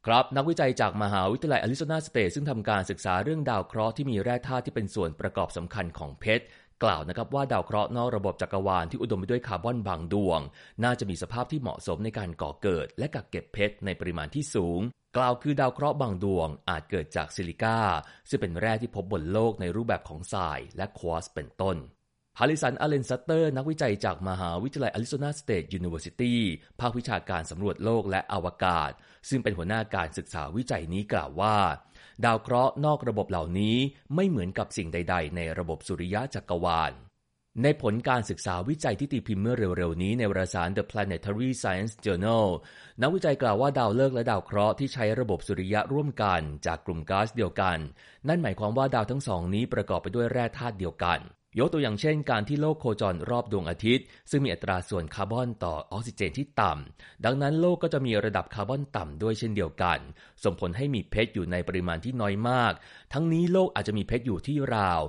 ครับนักวิจัยจากมหาวิทยาลัยอาริโซนาสเตทซึ่งทำการศึกษาเรื่องดาวเคราะห์ที่มีแร่ธาตุที่เป็นส่วนประกอบสำคัญของเพชรกล่าวนะครับว่าดาวเคราะห์นอกระบบจักรวาลที่อุดมไปด้วยคาร์บอนบางดวงน่าจะมีสภาพที่เหมาะสมในการก่อเกิดและกักเก็บเพชรในปริมาณที่สูงกล่าวคือดาวเคราะห์บางดวงอาจเกิดจากซิลิก้าซึ่งเป็นแร่ที่พบบนโลกในรูปแบบของทรายและควอร์ตซ์เป็นต้นฮาริสัน อาเลนซัตเตอร์นักวิจัยจากมหาวิทยาลัยอาริโซนาสเตทยูนิเวอร์ซิตี้ภาควิชาการสำรวจโลกและอวกาศซึ่งเป็นหัวหน้าการศึกษาวิจัยนี้กล่าวว่าดาวเคราะห์นอกระบบเหล่านี้ไม่เหมือนกับสิ่งใดๆในระบบสุริยะจักรวาลในผลการศึกษาวิจัยที่ตีพิมพ์เมื่อเร็วๆนี้ในวารสาร The Planetary Science Journal นักวิจัยกล่าวว่าดาวฤกษ์และดาวเคราะห์ที่ใช้ระบบสุริยะร่วมกันจากกลุ่มก๊าซเดียวกันนั่นหมายความว่าดาวทั้งสองนี้ประกอบไปด้วยแร่ธาตุเดียวกันยกตัวอย่างเช่นการที่โลกโคจรรอบดวงอาทิตย์ซึ่งมีอัตราส่วนคาร์บอนต่อออกซิเจนที่ต่ำดังนั้นโลกก็จะมีระดับคาร์บอนต่ำด้วยเช่นเดียวกันส่งผลให้มีเพชรอยู่ในปริมาณที่น้อยมากทั้งนี้โลกอาจจะมีเพชรอยู่ที่ราว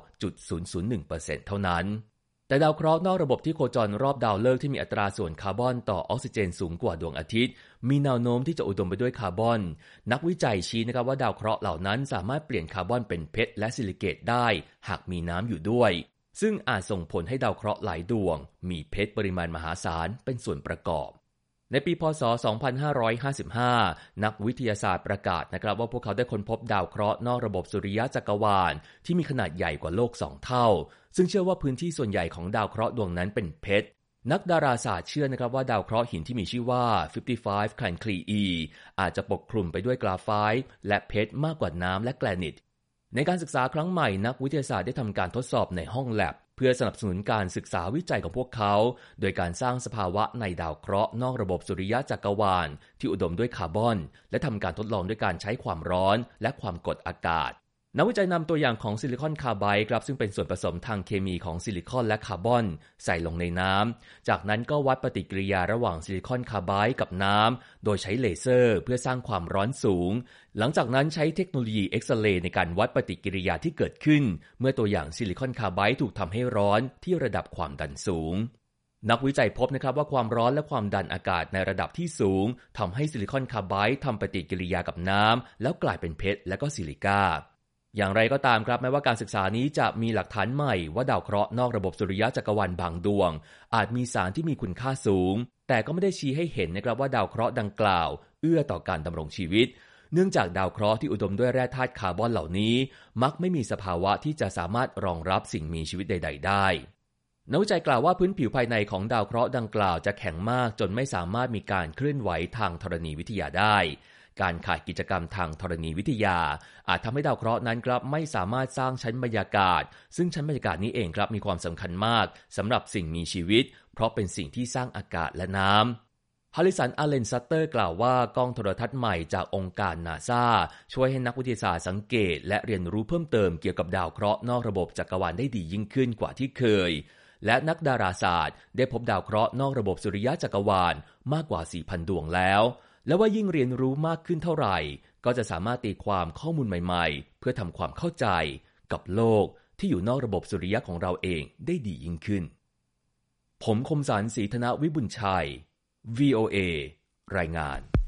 0.001% เท่านั้นแต่ดาวเคราะห์นอกระบบที่โคจรรอบดาวฤกษ์ที่มีอัตราส่วนคาร์บอนต่อออกซิเจนสูงกว่าดวงอาทิตย์มีแนวโน้มที่จะอุดมไปด้วยคาร์บอนนักวิจัยชี้นะครับว่าดาวเคราะห์เหล่านั้นสามารถเปลี่ยนคาร์บอนเป็นเพชรและซิลิเกตได้หากมีน้ำอยู่ด้วยซึ่งอาจส่งผลให้ดาวเคราะห์หลายดวงมีเพชรปริมาณมหาศาลเป็นส่วนประกอบในปีพ.ศ. 2555 นักวิทยาศาสตร์ประกาศนะครับว่าพวกเขาได้ค้นพบดาวเคราะห์นอกระบบสุริยะจักรวาลที่มีขนาดใหญ่กว่าโลก2 เท่าซึ่งเชื่อว่าพื้นที่ส่วนใหญ่ของดาวเคราะห์ดวงนั้นเป็นเพชรนักดาราศาสตร์เชื่อนะครับว่าดาวเคราะห์หินที่มีชื่อว่า55 Cancri อาจจะปกคลุมไปด้วยกราไฟต์และเพชรมากกว่าน้ำและแกรนิตในการศึกษาครั้งใหม่นักวิทยาศาสตร์ได้ทำการทดสอบในห้องแลบเพื่อสนับสนุนการศึกษาวิจัยของพวกเขาโดยการสร้างสภาวะในดาวเคราะห์นอกระบบสุริยะจักรวาลที่อุดมด้วยคาร์บอนและทำการทดลองด้วยการใช้ความร้อนและความกดอากาศนักวิจัยนำตัวอย่างของซิลิคอนคาร์ไบด์ครับซึ่งเป็นส่วนผสมทางเคมีของซิลิคอนและคาร์บอนใส่ลงในน้ำจากนั้นก็วัดปฏิกิริยาระหว่างซิลิคอนคาร์ไบด์กับน้ำโดยใช้เลเซอร์เพื่อสร้างความร้อนสูงหลังจากนั้นใช้เทคโนโลยีเอ็กซเรย์ในการวัดปฏิกิริยาที่เกิดขึ้นเมื่อตัวอย่างซิลิคอนคาร์ไบด์ถูกทำให้ร้อนที่ระดับความดันสูงนักวิจัยพบนะครับว่าความร้อนและความดันอากาศในระดับที่สูงทำให้ซิลิคอนคาร์ไบด์ทำปฏิกิริยากับน้ำแล้วกลายเป็นเพชรและก็ซิลิก้าอย่างไรก็ตามครับแม้ว่าการศึกษานี้จะมีหลักฐานใหม่ว่าดาวเคราะห์นอกระบบสุริยะจักรวาลบางดวงอาจมีสารที่มีคุณค่าสูงแต่ก็ไม่ได้ชี้ให้เห็นนะครับว่าดาวเคราะห์ดังกล่าวเอื้อต่อการดำรงชีวิตเนื่องจากดาวเคราะห์ที่อุดมด้วยแร่ธาตุคาร์บอนเหล่านี้มักไม่มีสภาวะที่จะสามารถรองรับสิ่งมีชีวิตใดๆได้นักวิจัยกล่าวว่าพื้นผิวภายในของดาวเคราะห์ดังกล่าวจะแข็งมากจนไม่สามารถมีการเคลื่อนไหวทางธรณีวิทยาได้การขาดกิจกรรมทางธรณีวิทยาอาจทำให้ดาวเคราะห์นั้นครับไม่สามารถสร้างชั้นบรรยากาศซึ่งชั้นบรรยากาศนี้เองครับมีความสำคัญมากสำหรับสิ่งมีชีวิตเพราะเป็นสิ่งที่สร้างอากาศและน้ำฮาริสัน อาเลนซัตเตอร์กล่าวว่ากล้องโทรทัศน์ใหม่จากองค์การนาซาช่วยให้นักวิทยาศาสตร์สังเกตและเรียนรู้เพิ่มเติมเกี่ยวกับดาวเคราะห์นอกระบบจักรวาลได้ดียิ่งขึ้นกว่าที่เคยและนักดาราศาสตร์ได้พบดาวเคราะห์นอกระบบสุริยะจักรวาลมากกว่า 4,000 ดวงแล้วและว่ายิ่งเรียนรู้มากขึ้นเท่าไหร่ก็จะสามารถตีความข้อมูลใหม่ๆเพื่อทำความเข้าใจกับโลกที่อยู่นอกระบบสุริยะของเราเองได้ดียิ่งขึ้นผมคมสันต์ ศรีธนวิบุญชัย VOA รายงาน